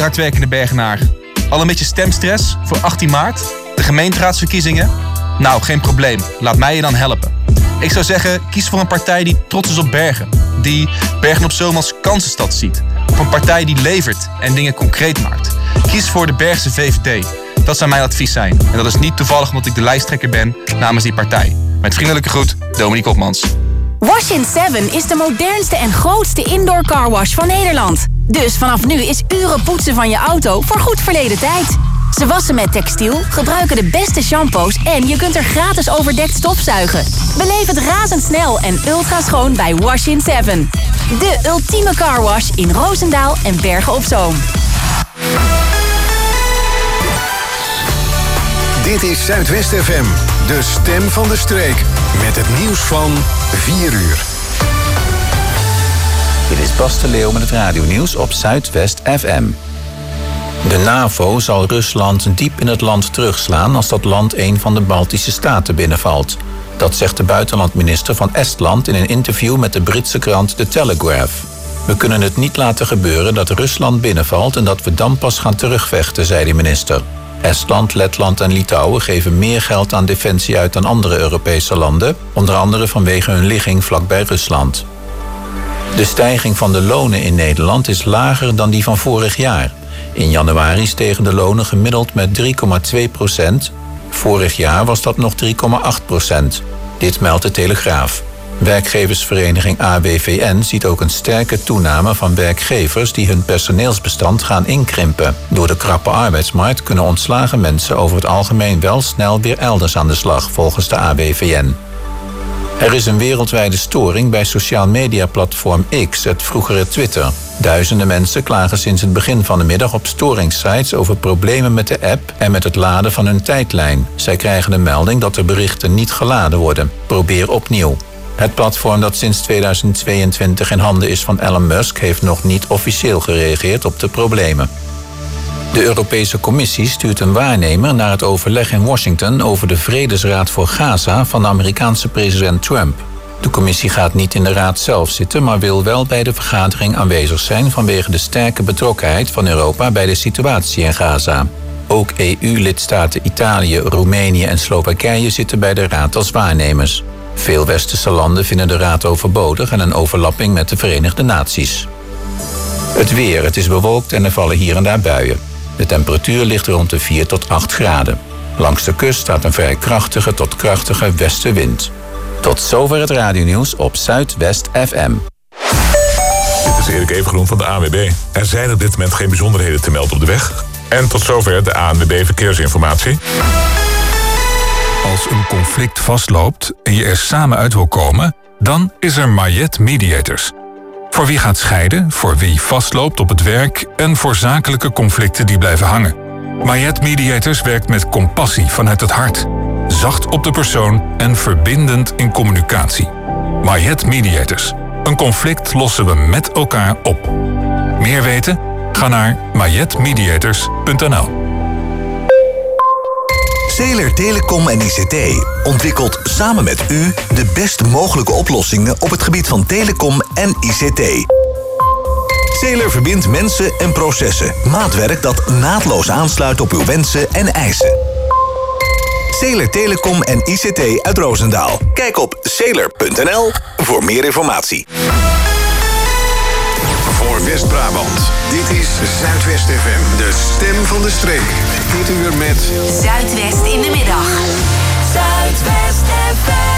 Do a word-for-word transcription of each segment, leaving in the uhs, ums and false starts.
hardwerkende Bergenaar. Al een beetje stemstress voor achttien maart? De gemeenteraadsverkiezingen? Nou, geen probleem. Laat mij je dan helpen. Ik zou zeggen, kies voor een partij die trots is op Bergen. Die Bergen op Zoom als kansenstad ziet. Of een partij die levert en dingen concreet maakt. Kies voor de Bergse V V D. Dat zou mijn advies zijn. En dat is niet toevallig omdat ik de lijsttrekker ben namens die partij. Met vriendelijke groet, Dominique Hopmans. Wash in seven is de modernste en grootste indoor carwash van Nederland. Dus vanaf nu is uren poetsen van je auto voor goed verleden tijd. Ze wassen met textiel, gebruiken de beste shampoos en je kunt er gratis overdekt stofzuigen. Beleef het razendsnel en ultra schoon bij Wash in seven. De ultieme carwash in Roosendaal en Bergen op Zoom. Dit is Zuidwest F M, de stem van de streek. Met het nieuws van vier uur. Dit is Bas de Leeuw met het radionieuws op Zuidwest F M. De NAVO zal Rusland diep in het land terugslaan als dat land een van de Baltische staten binnenvalt. Dat zegt de buitenlandminister van Estland in een interview met de Britse krant The Telegraph. We kunnen het niet laten gebeuren dat Rusland binnenvalt en dat we dan pas gaan terugvechten, zei de minister. Estland, Letland en Litouwen geven meer geld aan defensie uit dan andere Europese landen, onder andere vanwege hun ligging vlakbij Rusland. De stijging van de lonen in Nederland is lager dan die van vorig jaar. In januari stegen de lonen gemiddeld met drie komma twee procent. Vorig jaar was dat nog drie komma acht procent. Dit meldt de Telegraaf. Werkgeversvereniging A W V N ziet ook een sterke toename van werkgevers die hun personeelsbestand gaan inkrimpen. Door de krappe arbeidsmarkt kunnen ontslagen mensen over het algemeen wel snel weer elders aan de slag, volgens de A W V N. Er is een wereldwijde storing bij sociaal media-platform X, het vroegere Twitter. Duizenden mensen klagen sinds het begin van de middag op storingssites over problemen met de app en met het laden van hun tijdlijn. Zij krijgen de melding dat de berichten niet geladen worden. Probeer opnieuw. Het platform dat sinds tweeduizend tweeëntwintig in handen is van Elon Musk heeft nog niet officieel gereageerd op de problemen. De Europese Commissie stuurt een waarnemer naar het overleg in Washington over de Vredesraad voor Gaza van de Amerikaanse president Trump. De commissie gaat niet in de raad zelf zitten, maar wil wel bij de vergadering aanwezig zijn vanwege de sterke betrokkenheid van Europa bij de situatie in Gaza. Ook E U-lidstaten Italië, Roemenië en Slowakije zitten bij de raad als waarnemers. Veel westerse landen vinden de raad overbodig en een overlapping met de Verenigde Naties. Het weer, het is bewolkt en er vallen hier en daar buien. De temperatuur ligt rond de vier tot acht graden. Langs de kust staat een vrij krachtige tot krachtige westenwind. Tot zover het radionieuws op Zuidwest F M. Dit is Erik Evengroen van de A N W B. Er zijn op dit moment geen bijzonderheden te melden op de weg. En tot zover de A N W B Verkeersinformatie. Als een conflict vastloopt en je er samen uit wil komen, dan is er Mayet Mediators. Voor wie gaat scheiden, voor wie vastloopt op het werk en voor zakelijke conflicten die blijven hangen. Mayet Mediators werkt met compassie vanuit het hart. Zacht op de persoon en verbindend in communicatie. Mayet Mediators. Een conflict lossen we met elkaar op. Meer weten? Ga naar mayet mediators punt n l. Zeeler Telecom en I C T ontwikkelt samen met u de best mogelijke oplossingen op het gebied van telecom en I C T. Zeeler verbindt mensen en processen. Maatwerk dat naadloos aansluit op uw wensen en eisen. Zeeler Telecom en I C T uit Roosendaal. Kijk op zeeler punt n l voor meer informatie. Voor West-Brabant, dit is Zuidwest F M, de stem van de streek. Dit uur met Zuidwest in de middag. Zuidwest F M.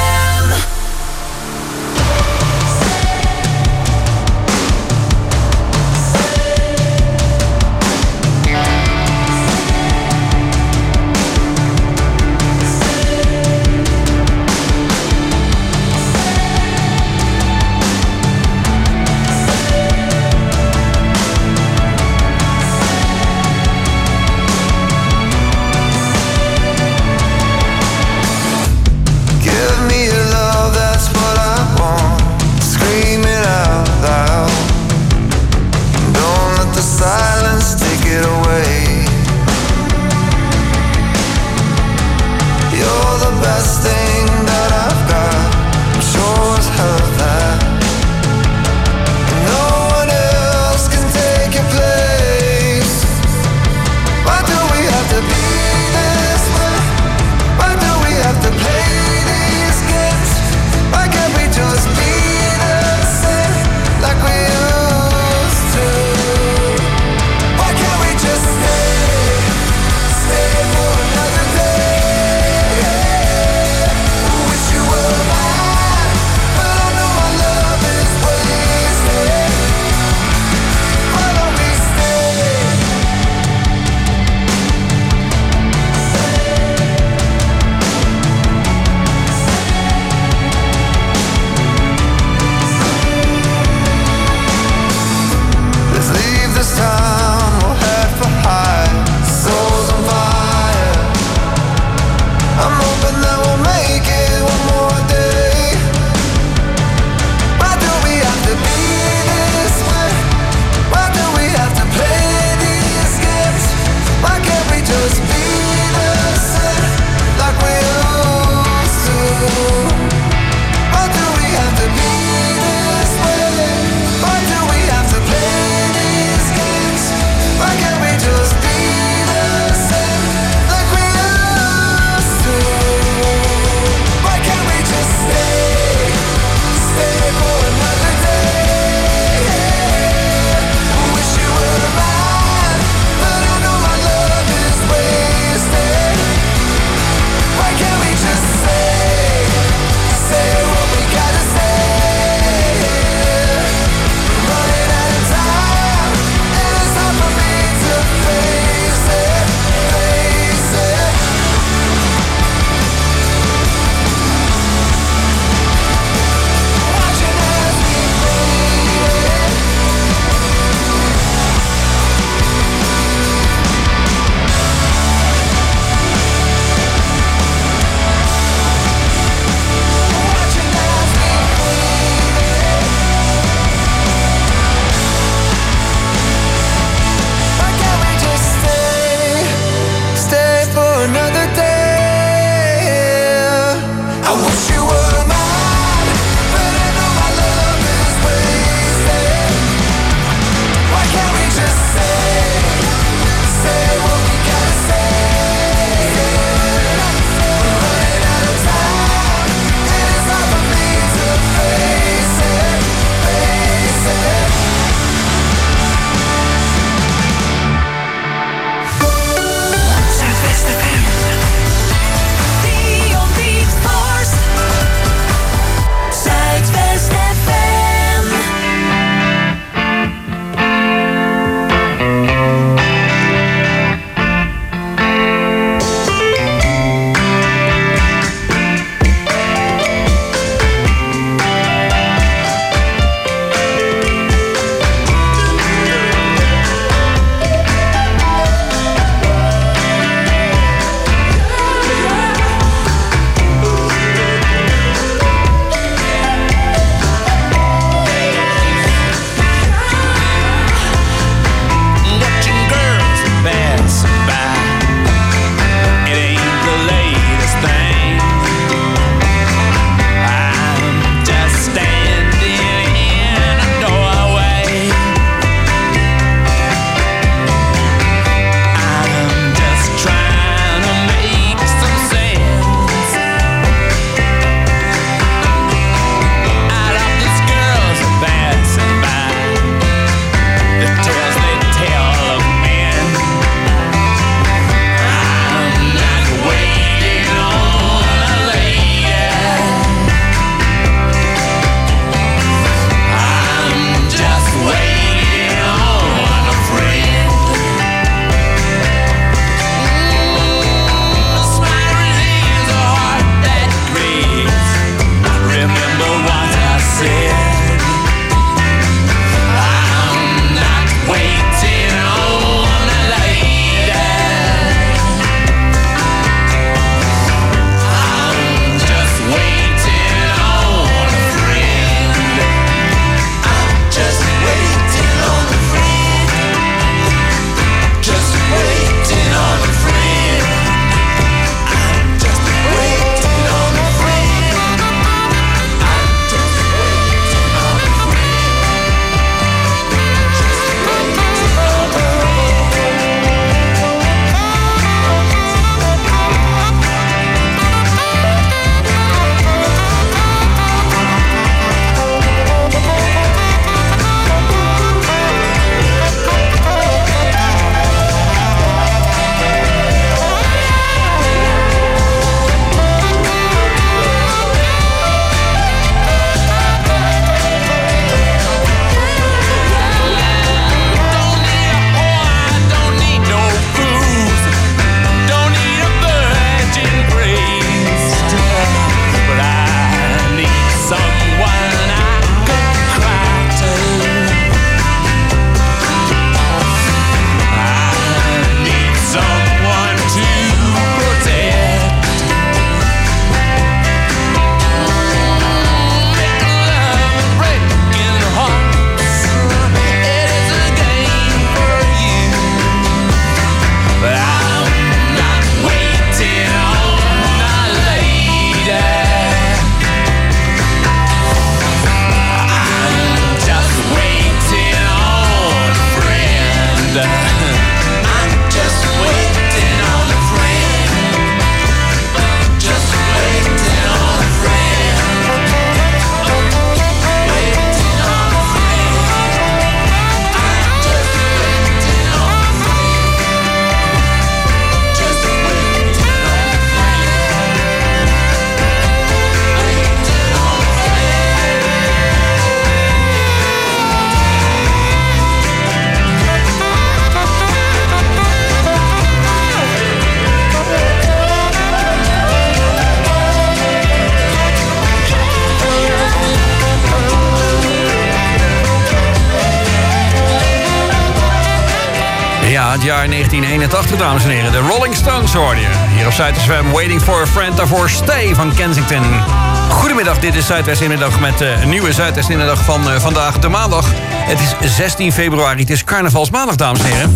Ja, het jaar negentien eenentachtig, dames en heren. De Rolling Stones hoorde je. Hier op Zuidwest F M, Waiting for a Friend, daarvoor Stay van Kensington. Goedemiddag, dit is Zuidwest Inmiddag met uh, een nieuwe Zuidwest Inmiddag van uh, vandaag, de maandag. Het is zestien februari, het is carnavalsmaandag, dames en heren.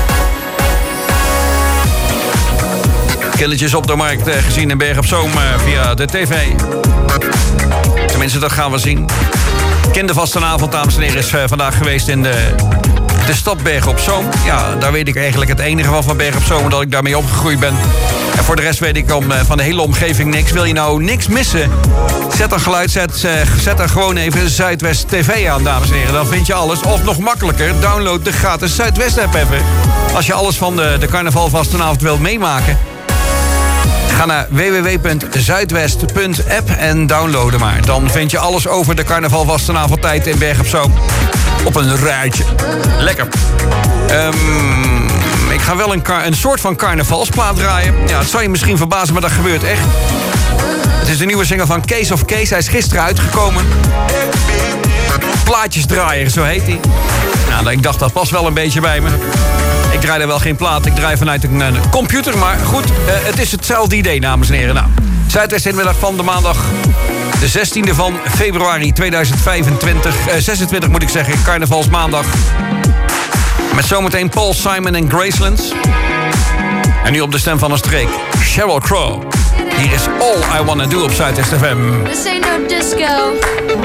Killetjes op de markt uh, gezien in Berg op Zoom uh, via de tv. Tenminste, dat gaan we zien. Kindervastenavond, dames en heren, is uh, vandaag geweest in de... De stad Berg op Zoom. Ja, daar weet ik eigenlijk het enige van van Berg op Zoom, dat ik daarmee opgegroeid ben. En voor de rest weet ik om, van de hele omgeving niks. Wil je nou niks missen? Zet een geluid, zet, zet er gewoon even Zuidwest T V aan, dames en heren. Dan vind je alles. Of nog makkelijker, download de gratis Zuidwest app even. Als je alles van de, de carnavalvastenavond wilt meemaken. Ga naar w w w punt zuidwest punt app en downloaden maar. Dan vind je alles over de carnavalvastenavondtijd in Berg op Zoom. Op een rijtje. Lekker. Um, ik ga wel een, een soort van carnavalsplaat draaien. Ja, het zal je misschien verbazen, maar dat gebeurt echt. Het is de nieuwe single van Kees of Kees. Hij is gisteren uitgekomen. Plaatjesdraaier, zo heet hij. Nou, ik dacht, dat past wel een beetje bij me. Ik draai er wel geen plaat, ik draai vanuit een, een computer. Maar goed, uh, het is hetzelfde idee, dames en heren. Nou, Zuidwest Inmiddag van de maandag... De zestiende van februari tweeduizend vijfentwintig, eh, zesentwintig moet ik zeggen, carnavalsmaandag. Met zometeen Paul Simon en Gracelands. En nu op de stem van een streek, Sheryl Crow. Hier is All I Wanna Do op Zuidwest F M. This ain't no disco.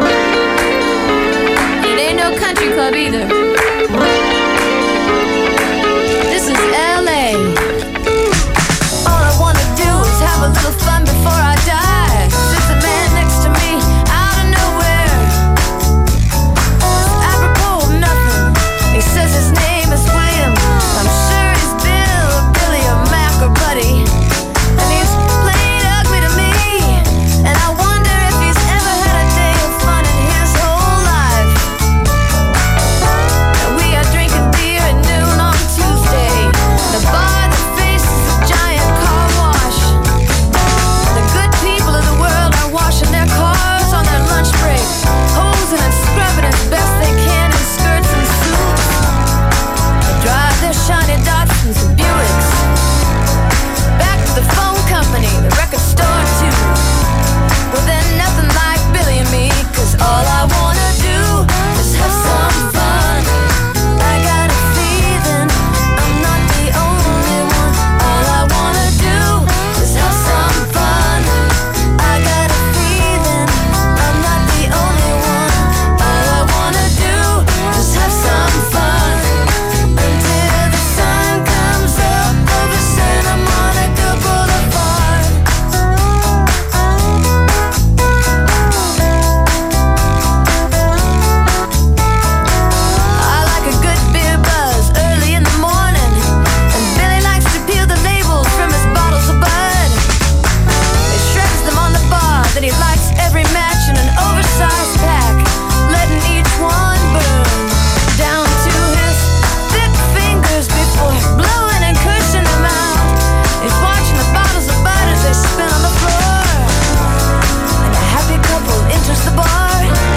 It ain't no country club either. This is L A. All I wanna do is have a little fun before I die. There's a man next to me, out of nowhere. Apropos of nothing. He says his name is William. I'm sure he's Bill or Billy or Mac or Buddy. And he's plain ugly to me. And I wonder if he's ever had a day of fun in his whole life. And we are drinking beer at noon on Tuesday. The bar that faces a giant car wash. The good people of the world are washing their cars on their lunch break, hosing and scrubbing as best they can in skirts and suits. They drive their shiny Datsuns and Buicks back to the phone company, the record store too. Well, they're nothing like Billy and me, 'cause all I wanna do is have some fun. I got a feeling I'm not the only one. All I wanna do is have some fun. I got a feeling I'm not the only one. All I wanna do is have some fun until the sun comes up over Santa Monica Boulevard. I like a good beer buzz early in the morning, and Billy likes to peel the labels from his bottles of Bud. He shreds them on the bar, then he lights every match in an oversized pack, letting each one burn down to his thick fingers before blowing and cushing them out. He's watching the bottles of Bud as they spin on the floor, and a happy couple enters the bar,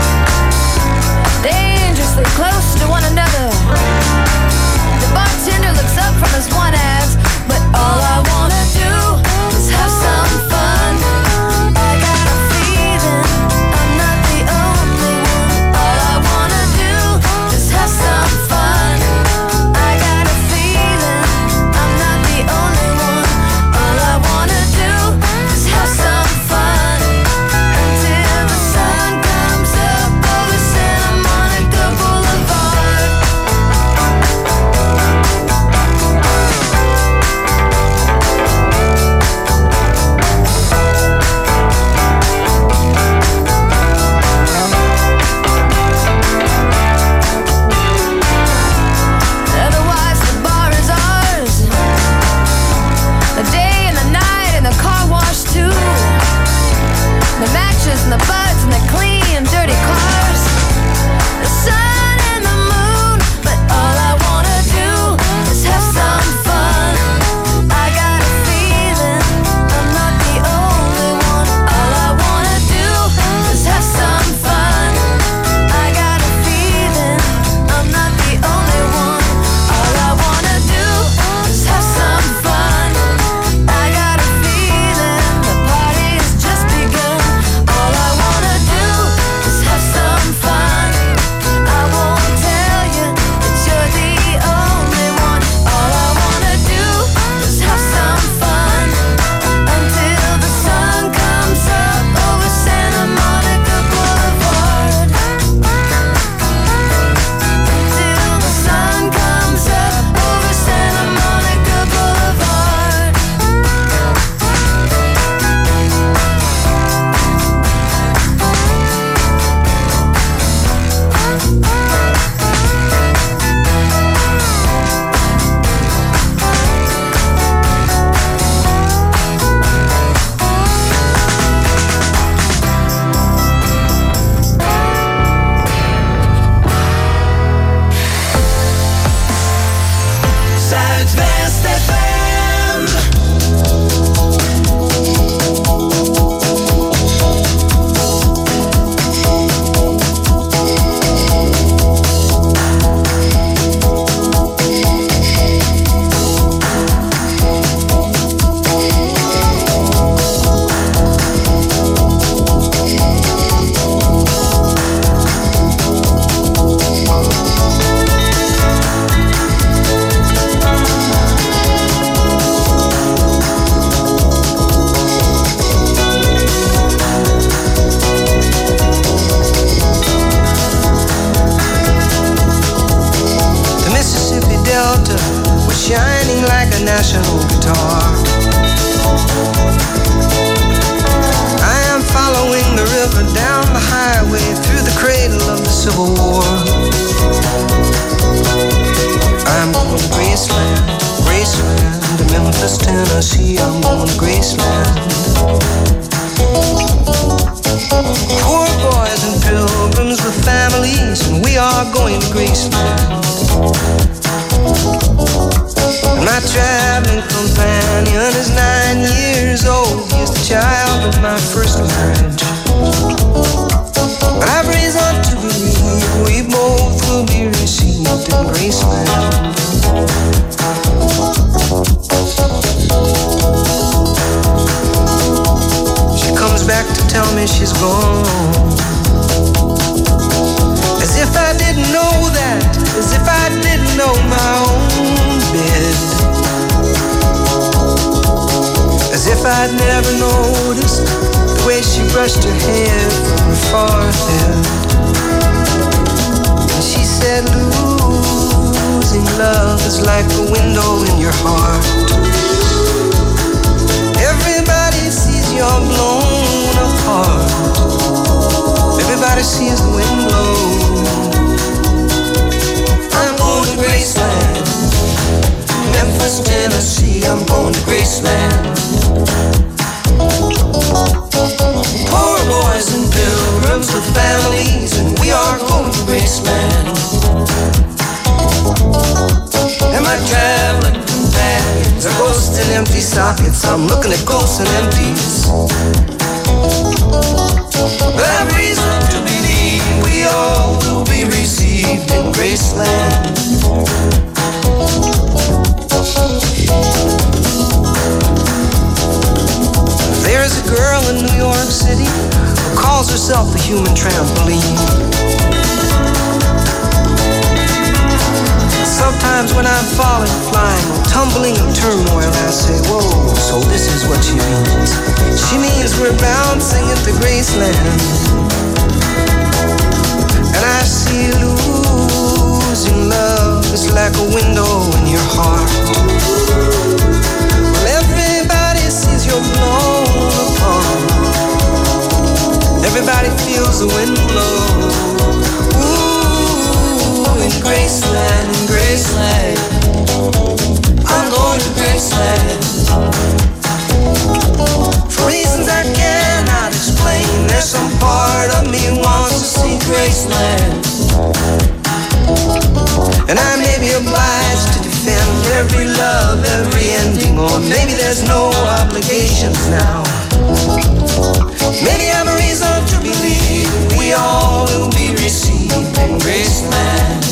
dangerously close to one another. The bartender looks up from his one ass, but all I wanna do is have some fun. I got a feeling I'm not the only one. All I wanna do is have some fun. I got a feeling I'm not the only one. All I wanna do is have some fun until the sun comes up over Santa Monica Boulevard. Otherwise the bar is ours. The day and the night and the car wash too. The matches and the buds and the clean dirty cars. The sun and the moon, but all I wanna do is have some fun. I got a feeling I'm not the only one. All I wanna do is have some fun. I got a feeling I'm not the only one. All I wanna do national guitar. I am following the river down the highway through the cradle of the Civil War. I'm going to Graceland, Graceland, to Memphis, Tennessee. I'm going to Graceland. Poor boys and pilgrims with families, and we are going to Graceland. And my traveling companion is nine years old. He is the child of my first marriage. But I've reason to believe we both will be received in Graceland. She comes back to tell me she's gone, as if I didn't know that, as if I didn't know my own bed, as if I'd never noticed the way she brushed her hair from her forehead. And she said, losing love is like a window in your heart. Everybody sees you're blown apart. Everybody sees the wind blow. I'm going to Graceland, Memphis, Tennessee. I'm going to Graceland. Poor boys and pilgrims with families, and we are going to Graceland. And my traveling companions are ghosts and empty sockets. I'm looking at ghosts and empties. But I've reason to believe we all will be received in Graceland. There's a girl in New York City who calls herself the human trampoline. Sometimes when I'm falling, flying, or tumbling in turmoil, I say, whoa, so this is what she means. She means we're bouncing into Graceland. And I see losing love is like a window in your heart. Well, everybody sees you're blown apart. Everybody feels the wind blow. Ooh, in Graceland, in Graceland, I'm going to Graceland. For reasons I cannot explain, there's some part of me wants to see Graceland. And I may be obliged to defend every love, every ending, or maybe there's no obligations now. Maybe I'm a reason to believe we all will be received in Graceland.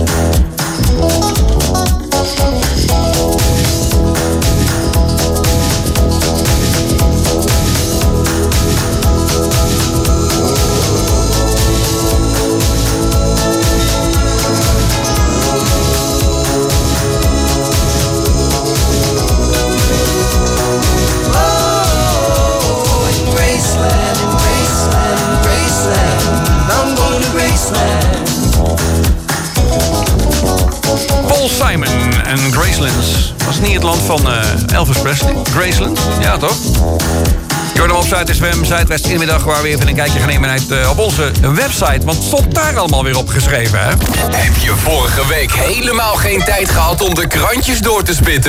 Paul Simon en Graceland. Was het niet het land van uh, Elvis Presley? Graceland? Ja, toch? Je hoort hem op Zuid-S F M, Zuidwest Inmiddag, waar we even een kijkje gaan nemen uit, uh, op onze website. Want het stond daar allemaal weer opgeschreven, hè? Heb je vorige week helemaal geen tijd gehad om de krantjes door te spitten?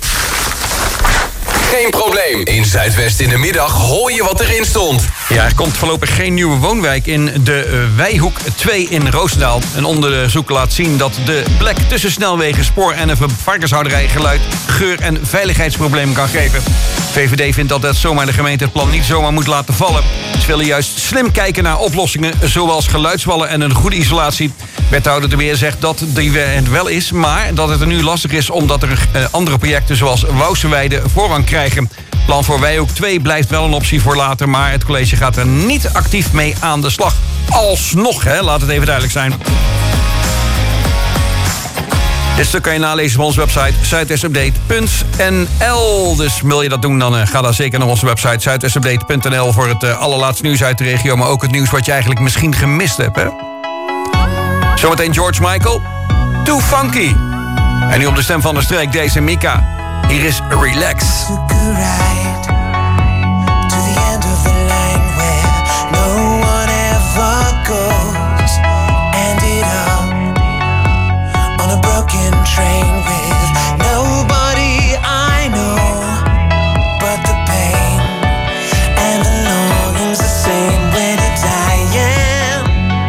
Geen probleem. In Zuidwest in de middag hoor je wat erin stond. Ja, er komt voorlopig geen nieuwe woonwijk in de uh, Wijhoek twee in Roosendaal. Een onderzoek laat zien dat de plek tussen snelwegen, spoor en een varkenshouderij geluid, geur- en veiligheidsproblemen kan geven. V V D vindt dat dat zomaar de gemeente het plan niet zomaar moet laten vallen. Ze willen juist slim kijken naar oplossingen, zoals geluidswallen en een goede isolatie. Wethouder de Beer zegt dat die er wel is, maar dat het er nu lastig is omdat er uh, andere projecten zoals Wouwseweide voorrang krijgen. Plan voor Wijhoek twee blijft wel een optie voor later, maar het college gaat er niet actief mee aan de slag. Alsnog, hè, laat het even duidelijk zijn. Dit stuk kan je nalezen op onze website zuidwestupdate punt n l. Dus wil je dat doen, dan uh, ga dan zeker naar onze website zuidwestupdate punt n l... voor het uh, allerlaatste nieuws uit de regio, maar ook het nieuws wat je eigenlijk misschien gemist hebt, hè? Zometeen George Michael, Too Funky. En nu op de stem van de streek, deze Mika. Hier is Relax. Train with nobody I know, but the pain and the longing's the same when you're dying.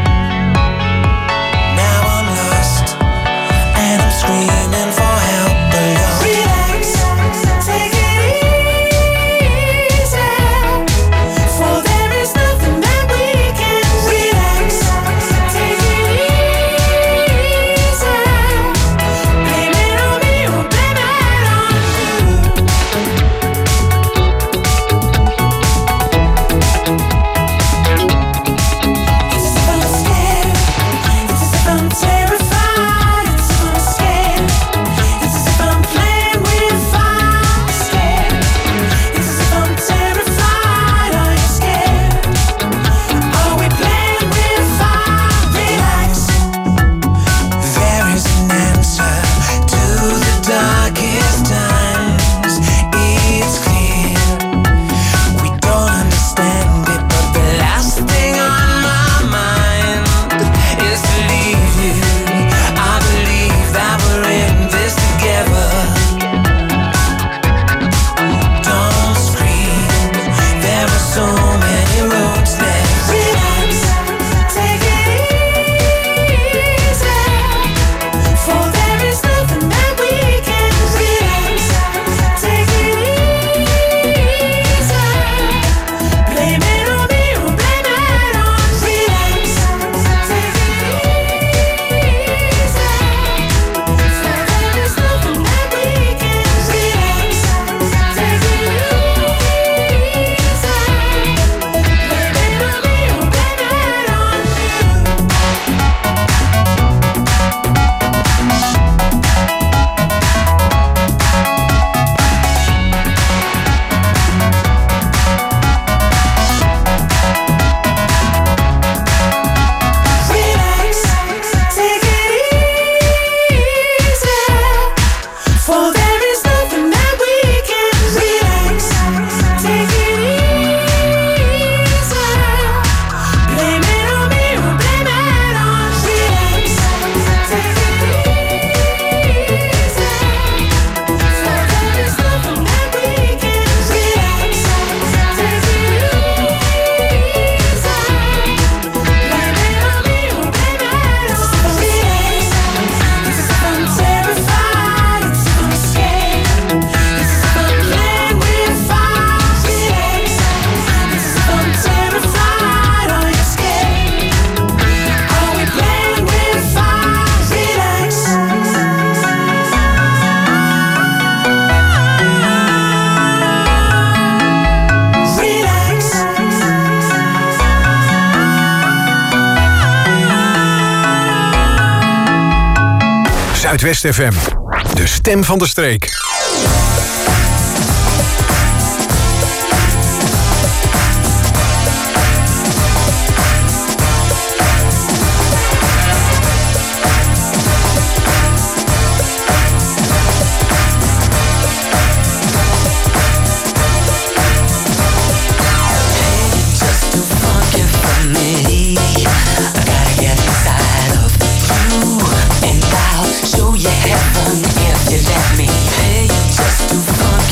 Now I'm lost and I'm screaming for help alone. Relax, take it easy, for there is nothing that we can. Relax, take it easy. Zuidwest F M, de stem van de streek. Show you heaven if you let me. Hey, just too fun.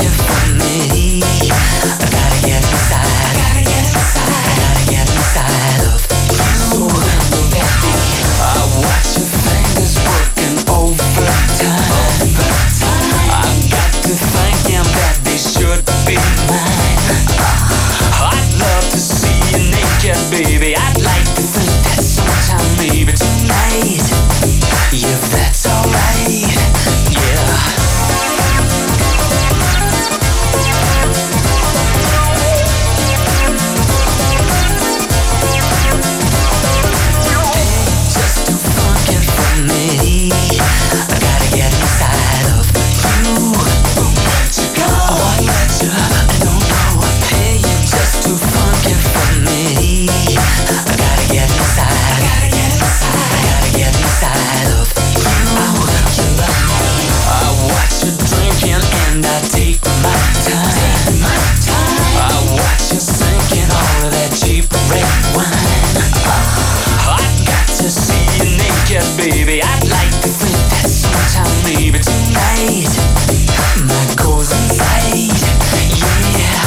my time. I watch you sink in all of that cheap red wine. I got to see you naked, baby. I'd like to think that sometime, maybe tonight, my goals inside, yeah.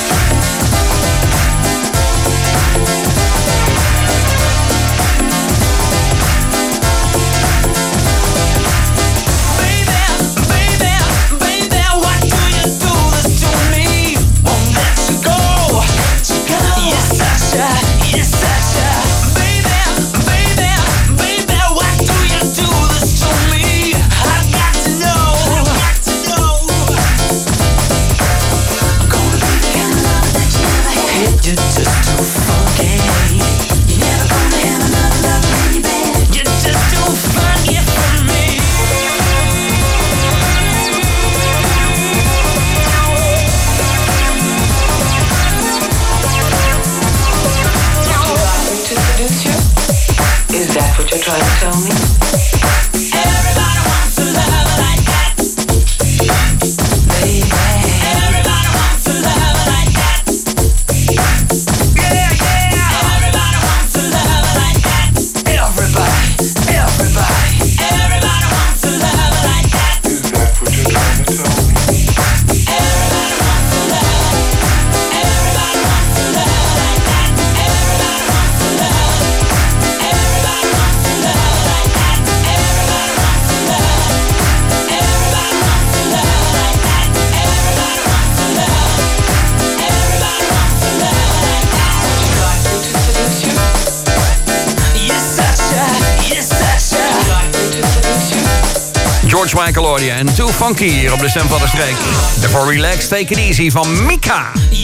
Try to tell me. Everybody wants to love like that, baby. Everybody wants to love like that. Yeah, yeah. Everybody wants to love like that. Everybody, everybody. Everybody wants to love like that. Is that what you're trying to tell me? Everybody wants to love. Everybody wants to love like that. Everybody wants to love. Everybody wants to love like that. Everybody wants to love. Everybody wants to love like that. Everybody wants to love. Everybody wants to love like that. Would you like me to seduce you? Yes, Sasha. Yes, Sasha. Would you like me to seduce you? George Michael hoorde je en Too Funky hier op de stem van de streek. De For Relax Take It Easy van Mika.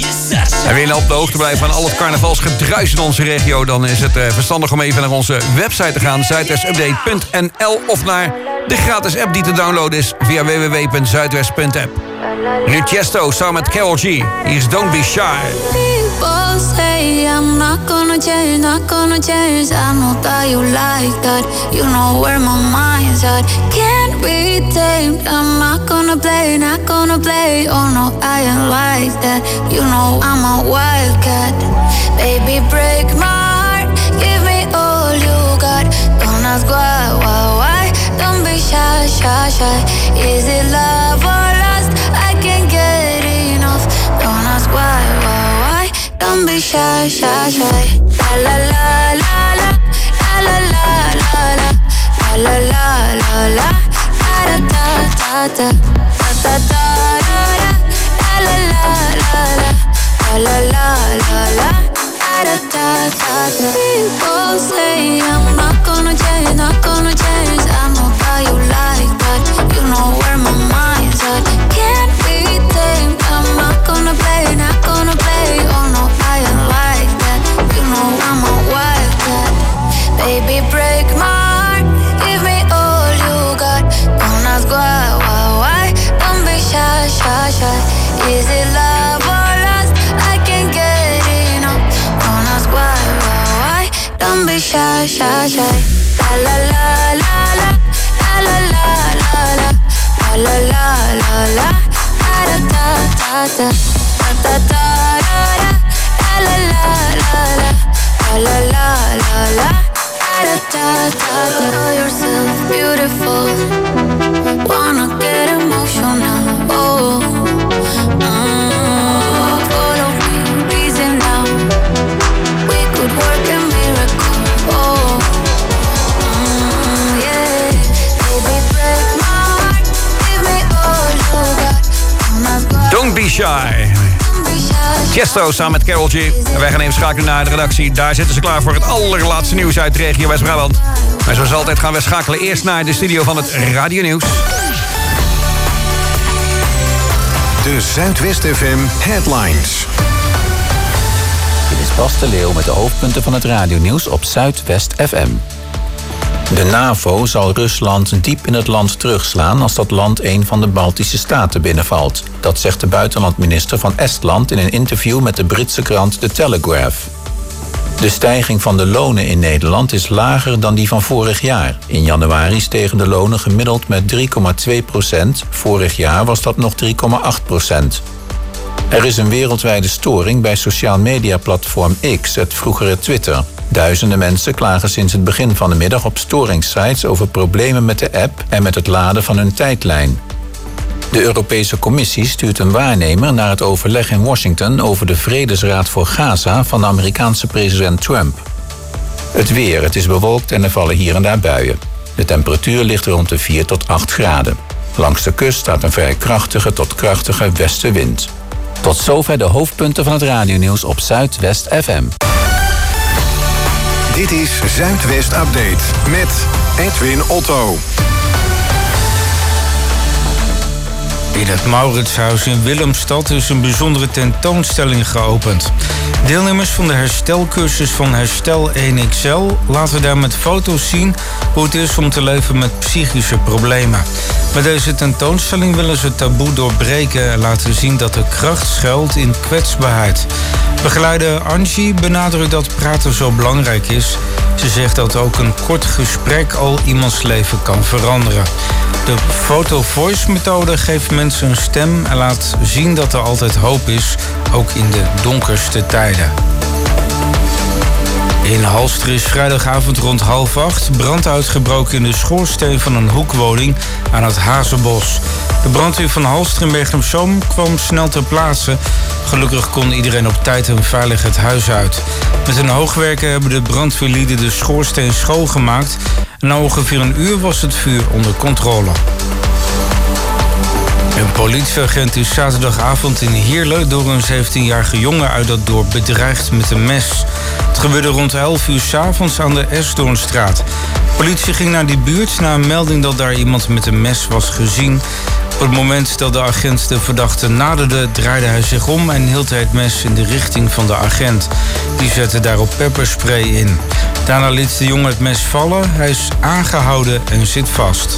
En wil je op de hoogte blijven van al het carnavalsgedruis in onze regio, dan is het uh, verstandig om even naar onze website te gaan, zuidwest update punt n l, of naar de gratis app die te downloaden is via w w w punt zuidwest punt app. Nu Tiesto samen met Karol G. Hier is Don't Be Shy. People say I'm not gonna change, not gonna change. I know that you like that. You know where my mind's at. Can't be tamed. I'm not gonna play, not gonna play. Oh no, I ain't like that. You know I'm a wildcat. Baby, break my heart. Give me all you got. Don't ask why, why, why. Don't be shy, shy, shy. Is it love or lust? I can't get enough. Don't ask why, why, why. Don't be shy, shy, shy. La la la la la. La la la la. La la la la. Da da da da. Da da da da. La la la la. La la la la. Da da da da. People say I'm not gonna change, not gonna change. I know how you like that. You know where my mind's at. Can't be tamed. I'm not gonna play, not gonna play. Oh no, I ain't like that. You know I'm a wildcat. Baby, break my heart. Give me all you got. Don't ask why, why, why. Don't be shy, shy, shy. Is it love or lust? I can't get enough. Don't ask why, why, why. Don't be shy, shy, shy. La la la la la. La la la la la. La la la la. Da da da da. Da da da da. La la la la. La la la la. Da da da da. Know yourself beautiful. Wanna get emotional. Oh. Mm, follow me, reason now. We could work a miracle. Oh. Mm, yeah. Baby, break my heart. Give me all you got. Don't Be Shy. Tiesto samen met Karol G. En wij gaan even schakelen naar de redactie. Daar zitten ze klaar voor het allerlaatste nieuws uit de regio West-Brabant. Maar zoals altijd gaan we schakelen eerst naar de studio van het Radio Nieuws. De Zuidwest F M Headlines. Dit is Bas de Leeuw met de hoofdpunten van het radionieuws op Zuidwest F M. De NAVO zal Rusland diep in het land terugslaan als dat land een van de Baltische staten binnenvalt. Dat zegt de buitenlandminister van Estland in een interview met de Britse krant The Telegraph. De stijging van de lonen in Nederland is lager dan die van vorig jaar. In januari stegen de lonen gemiddeld met drie komma twee procent. Vorig jaar was dat nog drie komma acht procent. Er is een wereldwijde storing bij sociaal mediaplatform X, het vroegere Twitter. Duizenden mensen klagen sinds het begin van de middag op storingssites over problemen met de app en met het laden van hun tijdlijn. De Europese Commissie stuurt een waarnemer naar het overleg in Washington over de Vredesraad voor Gaza van de Amerikaanse president Trump. Het weer, het is bewolkt en er vallen hier en daar buien. De temperatuur ligt rond de vier tot acht graden. Langs de kust staat een vrij krachtige tot krachtige westenwind. Tot zover de hoofdpunten van het radionieuws op Zuidwest F M. Dit is Zuidwest Update met Edwin Otto. In het Mauritshuis in Willemstad is een bijzondere tentoonstelling geopend. Deelnemers van de herstelcursus van Herstel één X L laten daar met foto's zien hoe het is om te leven met psychische problemen. Met deze tentoonstelling willen ze het taboe doorbreken en laten zien dat de kracht schuilt in kwetsbaarheid. Begeleider Angie benadrukt dat praten zo belangrijk is. Ze zegt dat ook een kort gesprek al iemands leven kan veranderen. De photo-voice-methode geeft mensen een stem en laat zien dat er altijd hoop is, ook in de donkerste tijden. In Halster is vrijdagavond rond half acht brand uitgebroken in de schoorsteen van een hoekwoning aan het Hazenbos. De brandweer van Halster in Bergen op Zoom kwam snel ter plaatse. Gelukkig kon iedereen op tijd en veilig het huis uit. Met een hoogwerker hebben de brandweerlieden de schoorsteen schoongemaakt. En na ongeveer een uur was het vuur onder controle. Een politieagent is zaterdagavond in Heerlen door een zeventienjarige jongen uit dat dorp bedreigd met een mes. Het gebeurde rond elf uur 's avonds aan de Esdoornstraat. De politie ging naar die buurt na een melding dat daar iemand met een mes was gezien. Op het moment dat de agent de verdachte naderde, draaide hij zich om en hield hij het mes in de richting van de agent. Die zette daarop pepperspray in. Daarna liet de jongen het mes vallen. Hij is aangehouden en zit vast.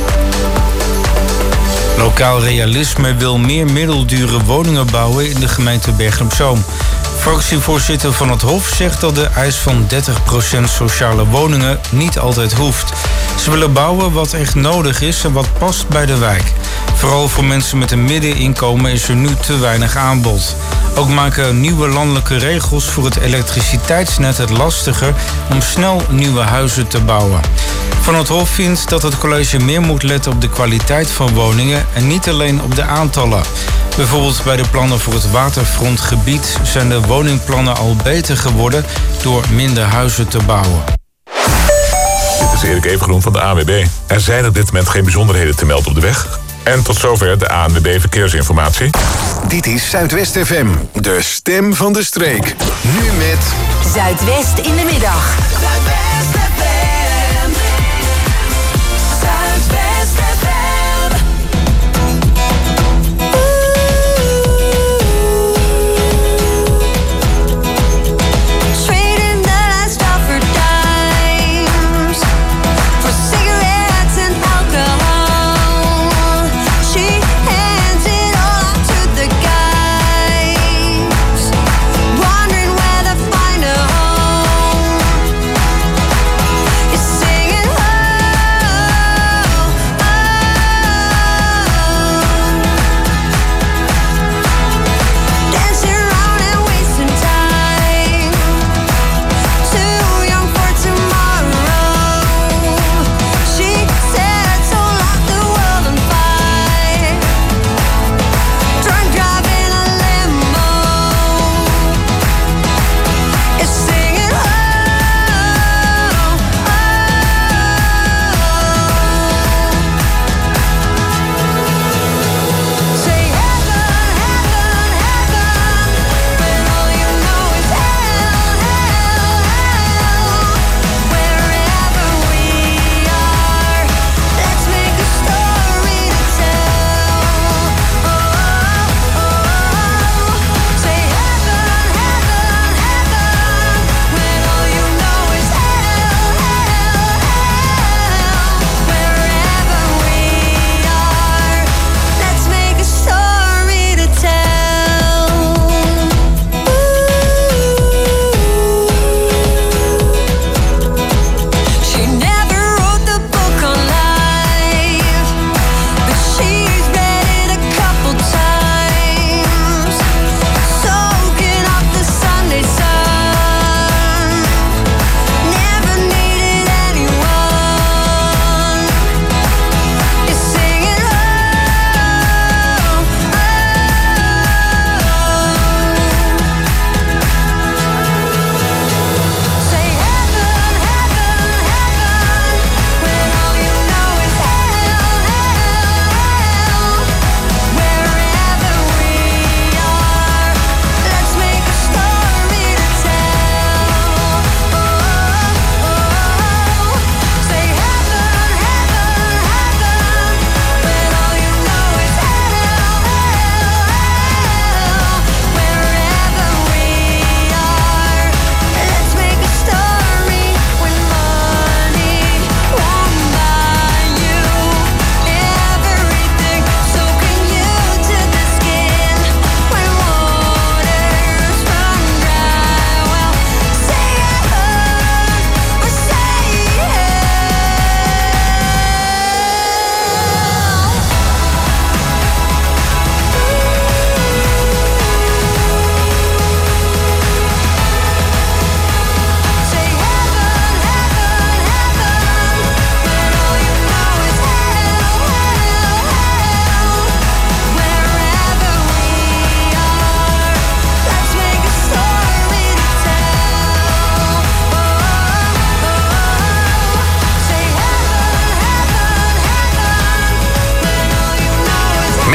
Lokaal Realisme wil meer middeldure woningen bouwen in de gemeente Bergen op Zoom. Fractievoorzitter van het Hof zegt dat de eis van dertig procent sociale woningen niet altijd hoeft. Ze willen bouwen wat echt nodig is en wat past bij de wijk. Vooral voor mensen met een middeninkomen is er nu te weinig aanbod. Ook maken nieuwe landelijke regels voor het elektriciteitsnet het lastiger om snel nieuwe huizen te bouwen. Van het Hof vindt dat het college meer moet letten op de kwaliteit van woningen en niet alleen op de aantallen. Bijvoorbeeld bij de plannen voor het waterfrontgebied zijn de woningplannen al beter geworden door minder huizen te bouwen. Dit is Erik Evengroen van de A N W B. Er zijn op dit moment geen bijzonderheden te melden op de weg. En tot zover de A N W B Verkeersinformatie. Dit is Zuidwest F M, de stem van de streek. Nu met Zuidwest in de middag. Zuidwest F M. Zuidwest F M. Trading the last stuff for dimes, for cigarettes and alcohol. She hands it all out to the guys, wondering where to find a home.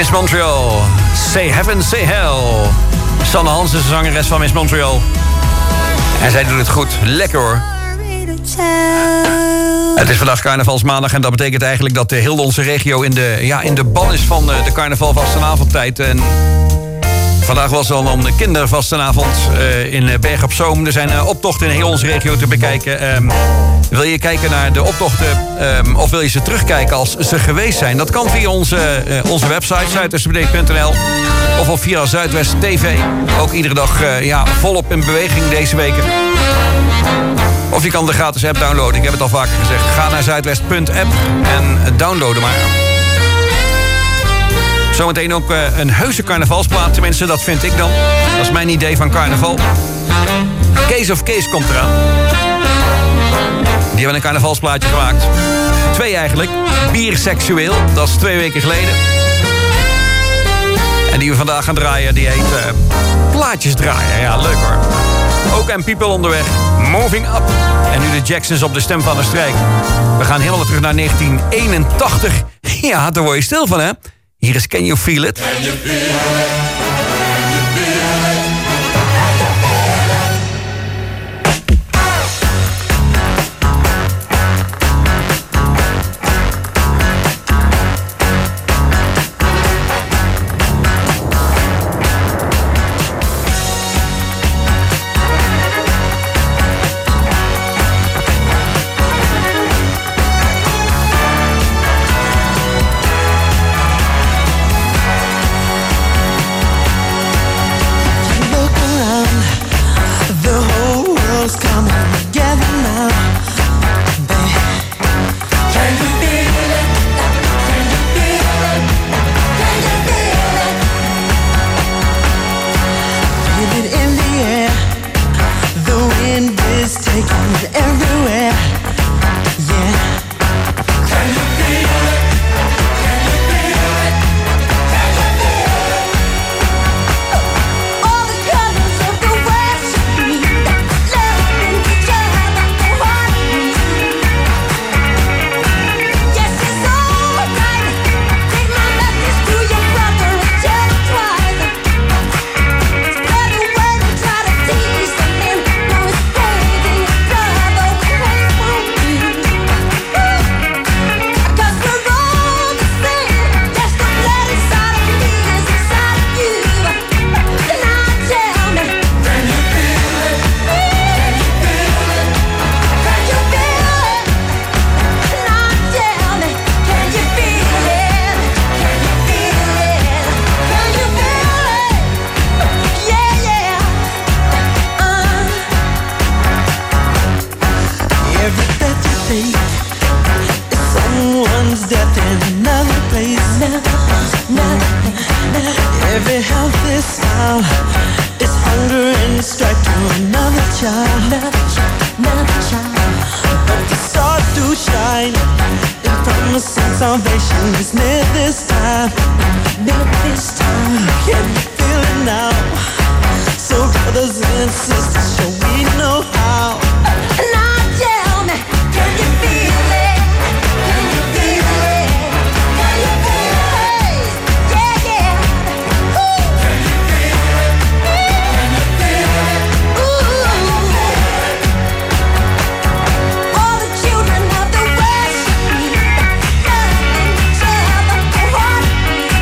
Miss Montreal. Say heaven, say hell. Sanne Hans is de zangeres van Miss Montreal. En zij doet het goed. Lekker hoor. Het is vandaag carnavalsmaandag en dat betekent eigenlijk dat heel onze regio in de, ja, in de ban is van de carnaval vastenavondtijd. En vandaag was al een kindervastenavond uh, in Berg op Zoom. Er zijn uh, optochten in heel onze regio te bekijken. Um, wil je kijken naar de optochten um, of wil je ze terugkijken als ze geweest zijn? Dat kan via onze, uh, onze website zuidwesten punt n l of of via Zuidwest T V. Ook iedere dag uh, ja, volop in beweging deze weken. Of je kan de gratis app downloaden. Ik heb het al vaker gezegd. Ga naar zuidwest punt app en downloaden maar. Zometeen ook uh, een heuse carnavalsplaat. Tenminste, dat vind ik dan. Dat is mijn idee van carnaval. Case of Case komt eraan. Die hebben een carnavalsplaatje gemaakt. Twee eigenlijk. Bierseksueel. Dat is twee weken geleden. En die we vandaag gaan draaien, die heet uh, Plaatjes draaien. Ja, leuk hoor. Ook en People onderweg. Moving Up. En nu de Jacksons op de stem van de strijk. We gaan helemaal terug naar negentien eenentachtig. Ja, daar word je stil van, hè? Hier is Can You Feel It? Can you feel it? Can you feel it?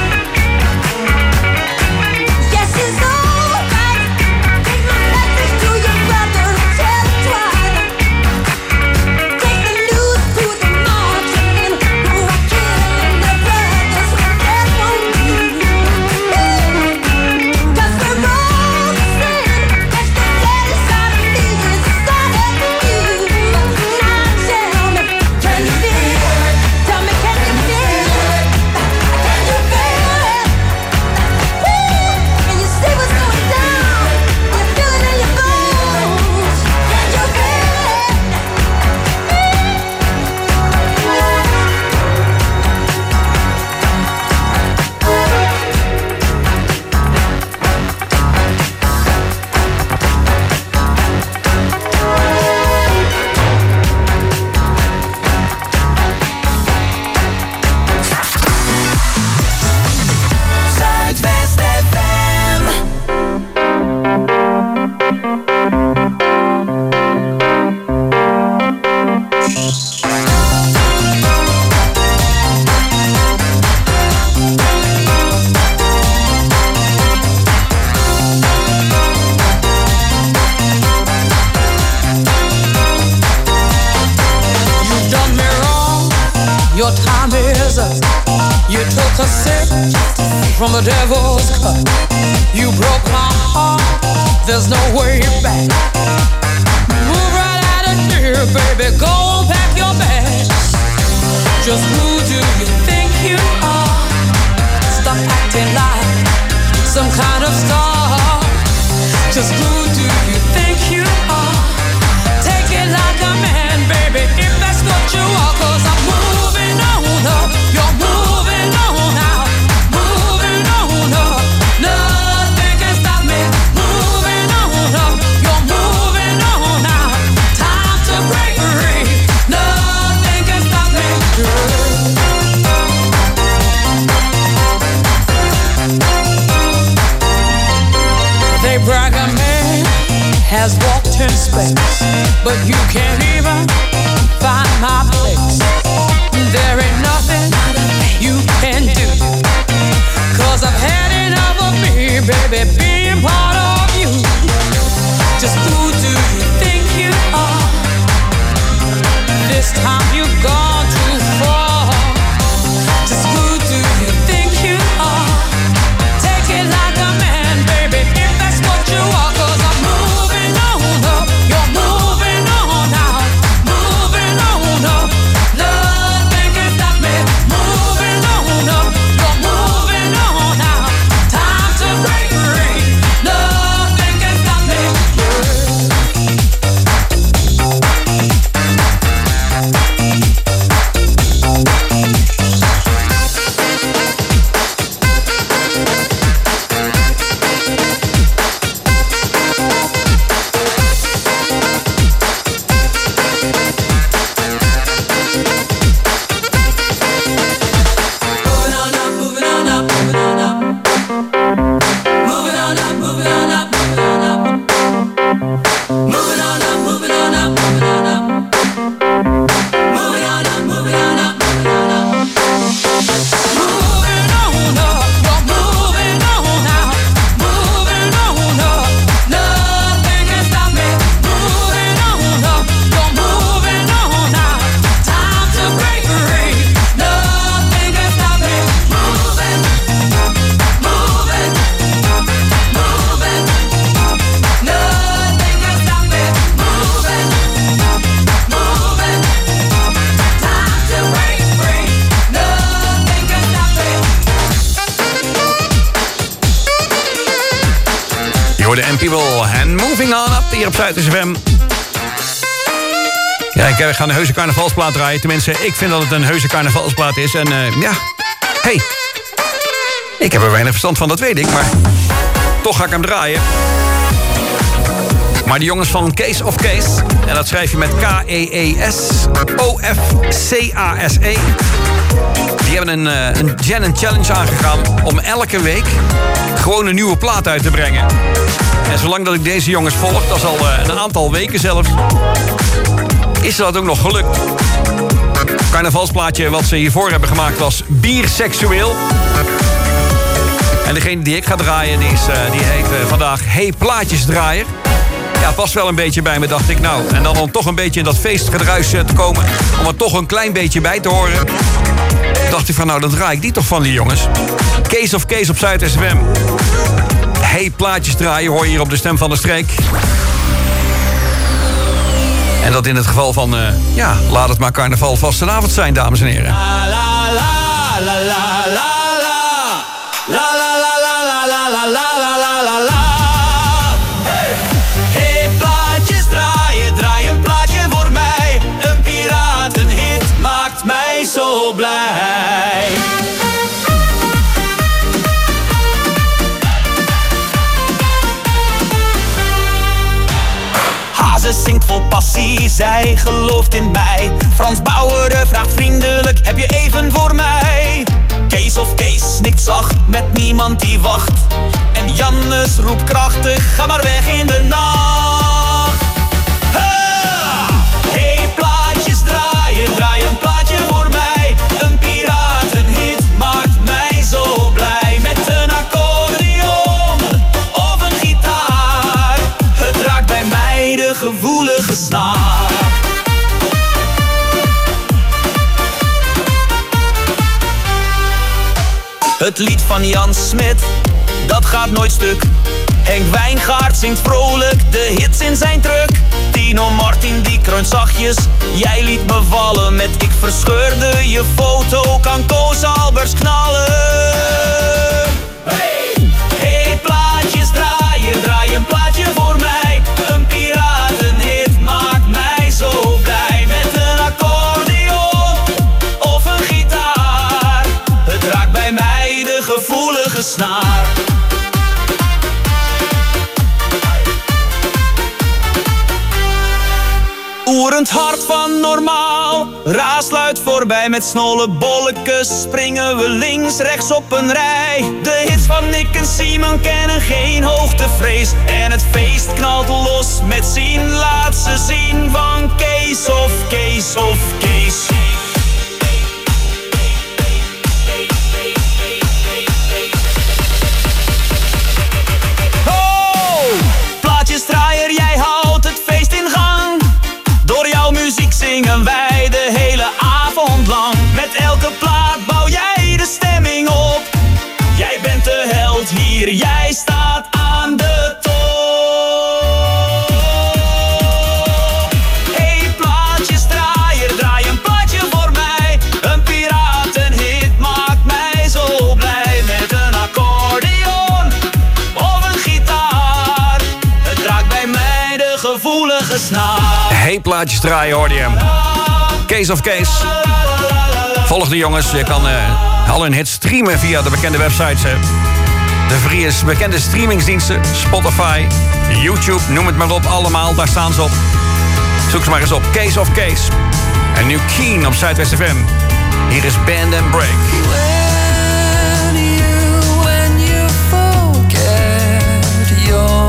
Yes, it's alright. Take my message to Jesus, you took a sip from the devil's cup. You broke my heart, there's no way back. Move right out of here, baby, go and pack your bags. Just who do you think you are? Stop acting like some kind of star. Just who do you think you are? Take it like a man, baby, if that's what you are. Cause I'm moving on up, you're moving on out. Moving on up, nothing can stop me. Moving on up, you're moving on out. Time to break free, nothing can stop me. They brag a man has walked in space, but you can't even find my place. There ain't nothing you can do, cause I've had enough of me, baby, being part of you. Just who do you think you are? This time you've gone too far. Just who do you think you are? Take it like a man, baby, if that's what you are. Cause I'm moving on up, you're moving on out. Moving on up, nothing can stop me. Moving on up, you're moving on out. Time to break free, nothing can stop me. De M People en Moving On Up hier op Zuid F M. Ja, ik ga een heuse carnavalsplaat draaien. Tenminste, ik vind dat het een heuse carnavalsplaat is. En uh, ja, hey, ik heb er weinig verstand van, dat weet ik. Maar toch ga ik hem draaien. Maar de jongens van Case of Case, en dat schrijf je met K E E S O F C A S E... die hebben een, uh, een Gen Challenge aangegaan om elke week gewoon een nieuwe plaat uit te brengen. En zolang dat ik deze jongens volg, dat is al uh, een aantal weken zelfs, is dat ook nog gelukt. Het carnavalsplaatje wat ze hiervoor hebben gemaakt was Bierseksueel. En degene die ik ga draaien, die, is, uh, die heet uh, vandaag Hey Plaatjesdraaier. Ja, het past wel een beetje bij me, dacht ik. Nou, en dan om toch een beetje in dat feestgedruis te komen, om er toch een klein beetje bij te horen, dacht ik van, nou, dan draai ik die toch van die jongens. Case of Case op Zuid S F M. Hey, plaatjes draaien, hoor je hier op de Stem van de Streek. En dat in het geval van, uh, ja, laat het maar carnaval vastenavond zijn, dames en heren. La la la la la la la la la la la la la la la la la. Hey, plaatjes draaien, draai een plaatje voor mij. Een piratenhit maakt mij zo blij. Ze zingt vol passie, zij gelooft in mij. Frans Bauer vraagt vriendelijk, heb je even voor mij? Kees of Kees snikt zacht, met niemand die wacht. En Jannes roept krachtig, ga maar weg in de nacht. Ha! Hey, plaatjes draaien, draai een plaatje voor mij. Een piratenhit maakt mij zo blij. Met een accordeon of een gitaar, het raakt bij mij de gevoelige snaar. Het lied van Jan Smit, dat gaat nooit stuk. Henk Wijngaard zingt vrolijk de hits in zijn truck. Tino Martin die kreunt zachtjes, jij liet me vallen met ik verscheurde je foto, kan Koos Albers knallen. Hey, hey plaatjes draaien, draai een plaatje voor mij. Een piratenhit maakt mij zo blij. Met een accordeon of een gitaar, het raakt bij mij de gevoelige snaar. Oerend hart van normaal, raasluit voorbij met snolle bolletjes. Springen we links, rechts op een rij. De hits van Nick en Simon kennen geen hoogtevrees. En het feest knalt los met zien, laat ze zien. Van Kees of Kees of Kees. Oh, plaatjesdraaier, jij houdt het feest in gang. Door jouw muziek zingen wij de hele avond lang. Met elke plaat bouw jij de stemming op. Jij bent de held hier, jij staat aan de top. Hey plaatjesdraaier, draai een plaatje voor mij. Een piratenhit maakt mij zo blij. Met een accordeon of een gitaar, het raakt bij mij de gevoelige snaar. Hey, plaatjes draaien, hoorde je hem. Case of Case. Volg de jongens. Je kan uh, al hun hits streamen via de bekende websites. Hè. De Vries bekende streamingsdiensten. Spotify, YouTube, noem het maar op. Allemaal, daar staan ze op. Zoek ze maar eens op. Case of Case. En nu Keen op Zuidwest F M. Hier is Band and Break. When you, when you forget your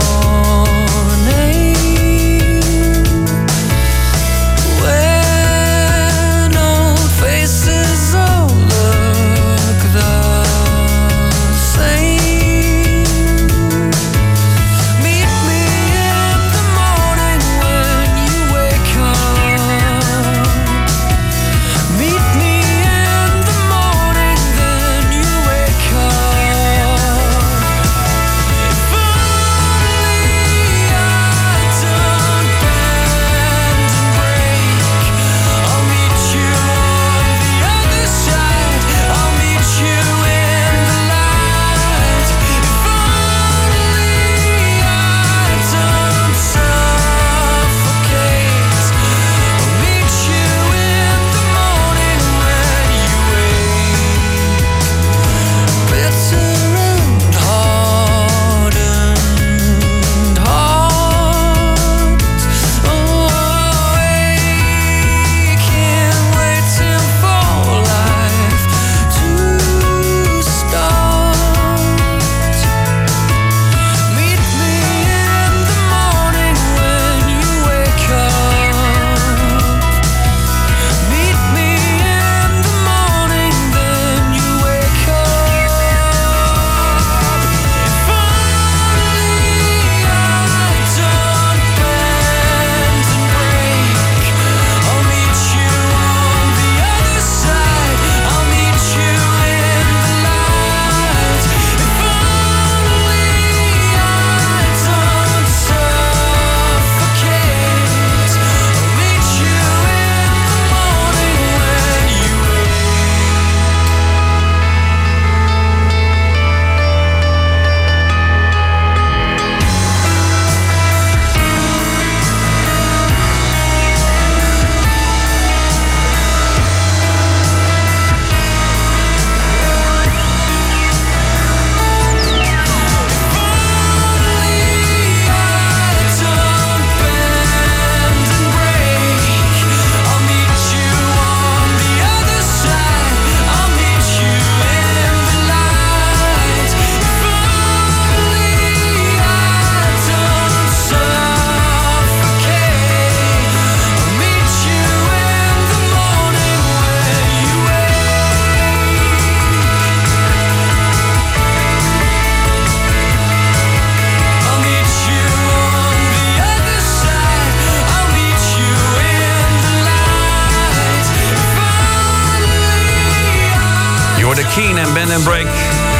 Keen en Band and Break.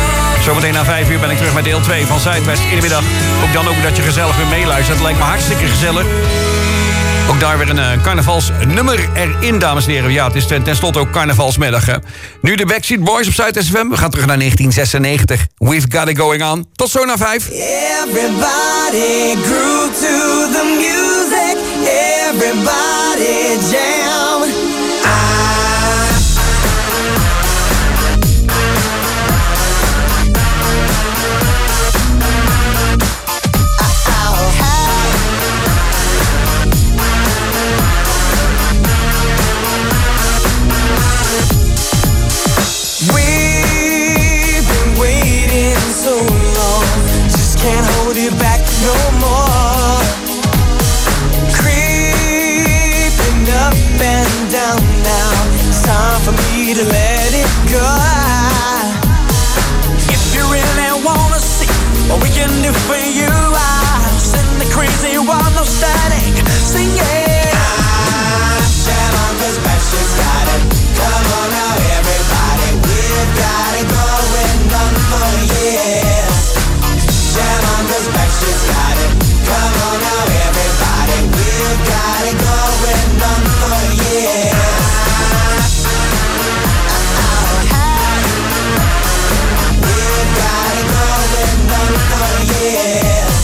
Zometeen na vijf uur ben ik terug met deel twee van Zuidwest in de middag. Ook dan ook dat je gezellig weer meeluistert. Het lijkt me hartstikke gezellig. Ook daar weer een uh, carnavalsnummer erin, dames en heren. Ja, het is ten, ten slotte ook carnavalsmiddag. Hè. Nu de Backstreet Boys op Zuid-S F M. We gaan terug naar negentien zesennegentig. We've got it going on. Tot zo na vijf. Everybody grew to the music. Everybody jam. Can't hold it back no more. Creeping up and down now. It's time for me to let it go. If you really wanna see what we can do for you, I'll send the crazy one, no static. Sing it. Ah, jam on, 'cause Backstreet's got it. Come on now, everybody. We've got it going on for years. Jam on, 'cause Backstreet's got it. Come on now, everybody. We've got it going on for years. We've got it going on for years.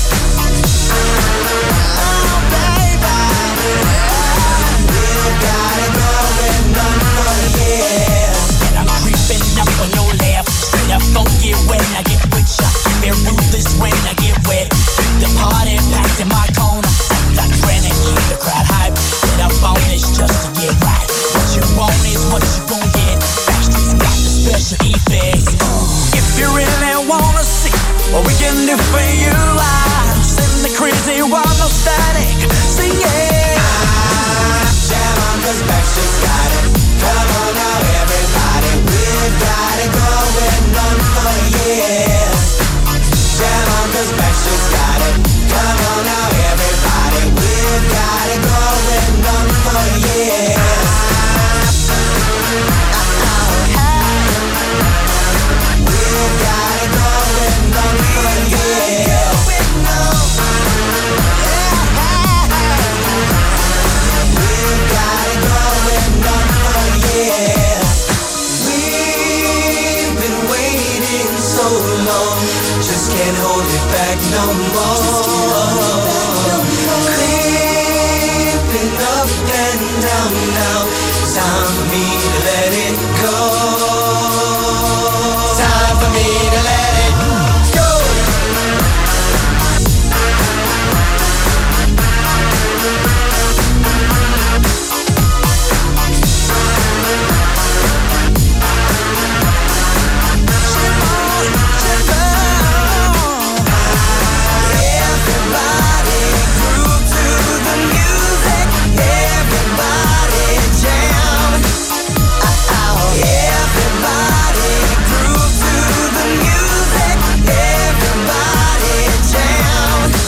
Oh, baby. We've got it going on for years. And I'm creeping up on your left. Straight up funky when I get with ya. Be ruthless when I get wet. The party packed in my corner. Like granite, keep the crowd hype. Get up on this just to get right. What you want is what you gon' get. Backstreet's got the special effects. If you really wanna see what we can do for you, I'll send the crazy one, no static. Sing it. Ah, jam on, 'cause Backstreet's got it. Come on now, everybody. We've got it going on for years. Jam on, 'cause Backstreet's got it. Come on now, everybody. We've got it going on for years. We've got it going on for years. We've got it going on for years. We've been waiting so long. Just can't hold it back no more.